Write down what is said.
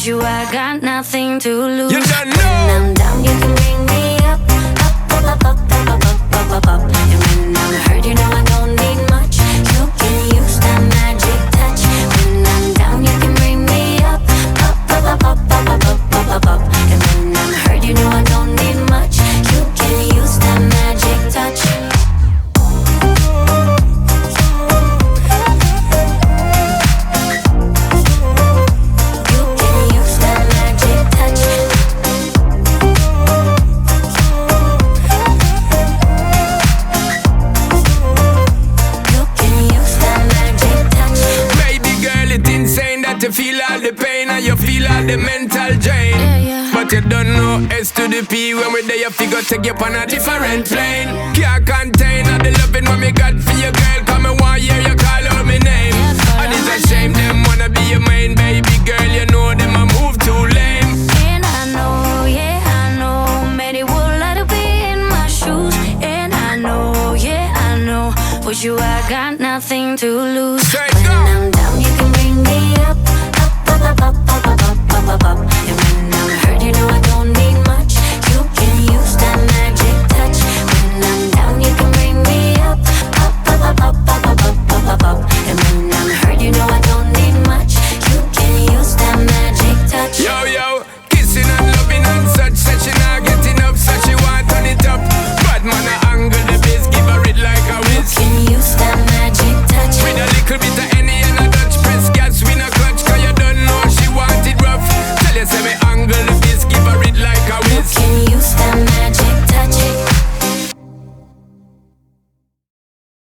you, I got nothing to lose. You don't When know. I'm down, you can bring me up, up, up, up, up, up, up, up, up, up. And when I'm hurt, you know I don't need much. You can use that magic touch. When I'm down, you can bring me up, up, up, up, up, up, up, up, up, up. And when I'm hurt, you know I don't need much. You can use that magic touch. You feel all the pain and you feel all the mental drain. But you don't know S to the P. When we're there you figure take you on a different plane. Can't contain all the loving what me got for your girl. Come and one year you call out my name. And it's a shame them wanna be your main baby girl. You know them a move too lame. And I know, yeah I know, many would like to be in my shoes. And I know, yeah I know, for you I got nothing to lose. Straight when go. I'm down you can bring me up, up, up, up, up, up, up, up, up, up. And when I'm hurt you know I